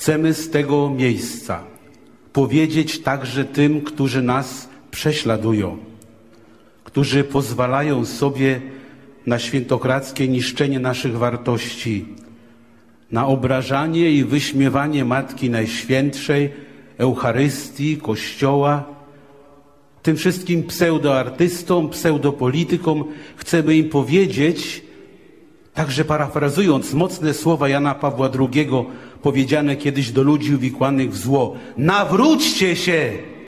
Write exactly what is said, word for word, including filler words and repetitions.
Chcemy z tego miejsca powiedzieć także tym, którzy nas prześladują, którzy pozwalają sobie na świętokradzkie niszczenie naszych wartości, na obrażanie i wyśmiewanie Matki Najświętszej, Eucharystii, Kościoła. Tym wszystkim pseudoartystom, pseudopolitykom chcemy im powiedzieć, także parafrazując mocne słowa Jana Pawła drugiego, powiedziane kiedyś do ludzi uwikłanych w zło: nawróćcie się!